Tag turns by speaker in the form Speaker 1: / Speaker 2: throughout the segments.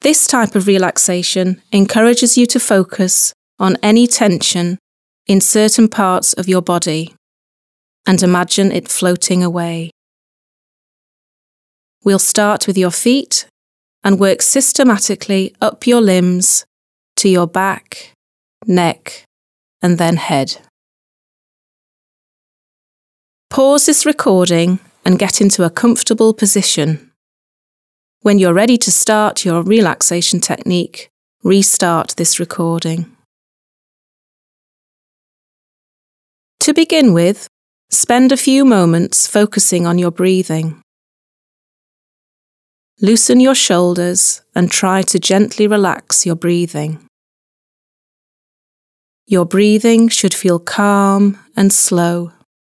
Speaker 1: This type of relaxation encourages you to focus on any tension in certain parts of your body and imagine it floating away. We'll start with your feet and work systematically up your limbs to your back, neck, and then head. Pause this recording and get into a comfortable position. When you're ready to start your relaxation technique, restart this recording. To begin with, spend a few moments focusing on your breathing. Loosen your shoulders and try to gently relax your breathing. Your breathing should feel calm and slow.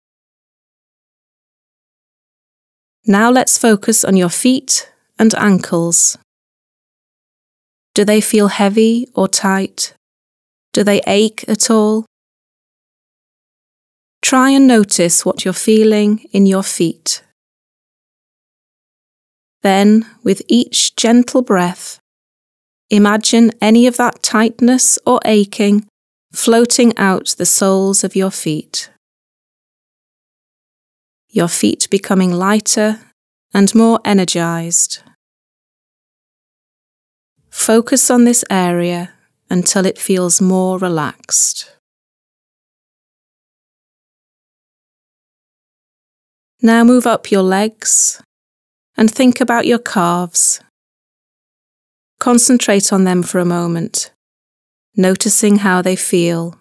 Speaker 1: Now let's focus on your feet and ankles. Do they feel heavy or tight? Do they ache at all? Try and notice what you're feeling in your feet. Then, with each gentle breath, imagine any of that tightness or aching floating out the soles of your feet. Your feet becoming lighter and more energized. Focus on this area until it feels more relaxed. Now move up your legs and think about your calves. Concentrate on them for a moment, noticing how they feel.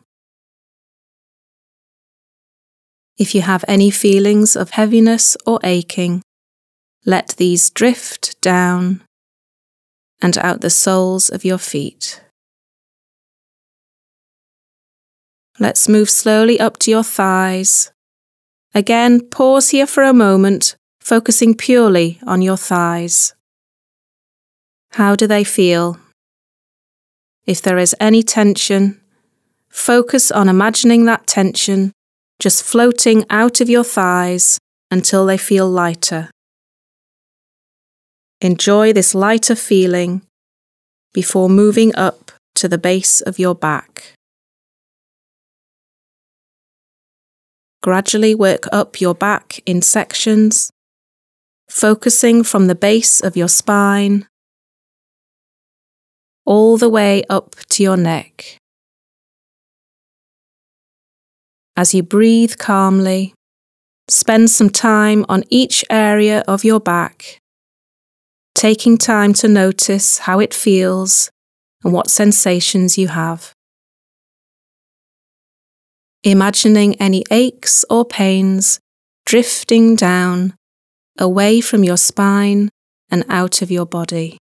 Speaker 1: If you have any feelings of heaviness or aching, let these drift down and out the soles of your feet. Let's move slowly up to your thighs. Again, pause here for a moment, focusing purely on your thighs. How do they feel? If there is any tension, focus on imagining that tension just floating out of your thighs until they feel lighter. Enjoy this lighter feeling before moving up to the base of your back. Gradually work up your back in sections, focusing from the base of your spine all the way up to your neck. As you breathe calmly, spend some time on each area of your back, taking time to notice how it feels and what sensations you have. Imagining any aches or pains drifting down, away from your spine and out of your body.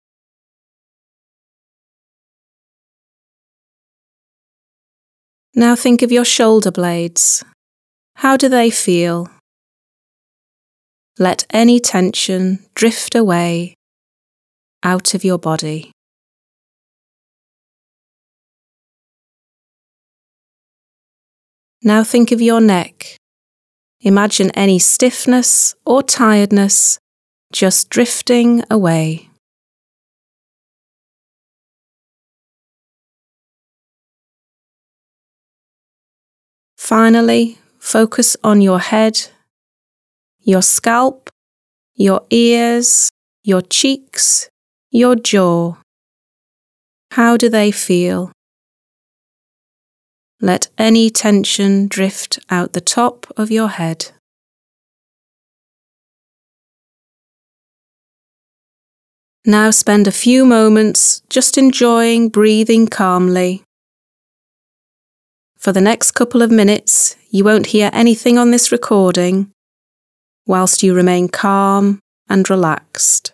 Speaker 1: Now think of your shoulder blades. How do they feel? Let any tension drift away, out of your body. Now think of your neck. Imagine any stiffness or tiredness just drifting away. Finally, focus on your head, your scalp, your ears, your cheeks, your jaw. How do they feel? Let any tension drift out the top of your head. Now spend a few moments just enjoying breathing calmly. For the next couple of minutes, you won't hear anything on this recording, whilst you remain calm and relaxed.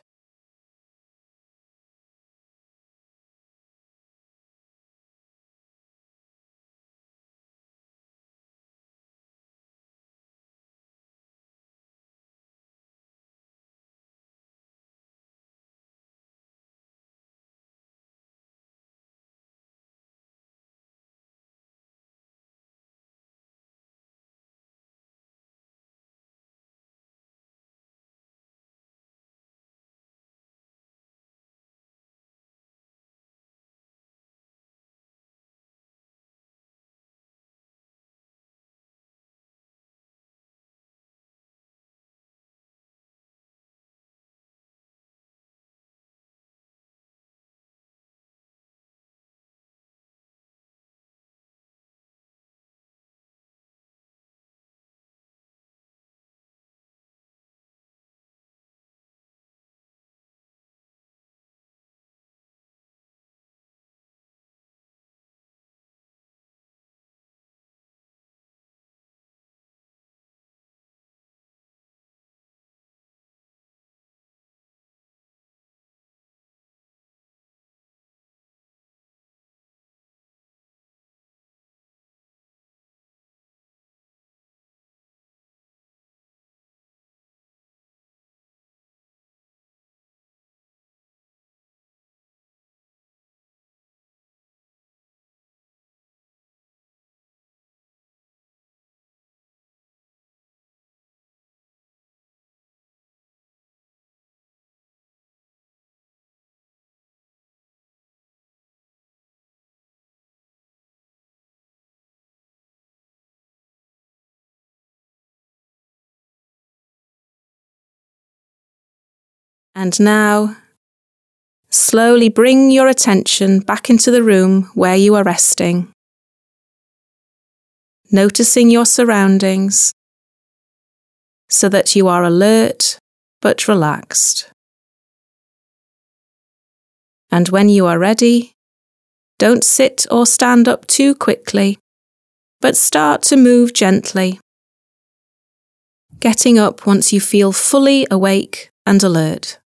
Speaker 1: And now, slowly bring your attention back into the room where you are resting, noticing your surroundings so that you are alert but relaxed. And when you are ready, don't sit or stand up too quickly, but start to move gently, getting up once you feel fully awake and alert.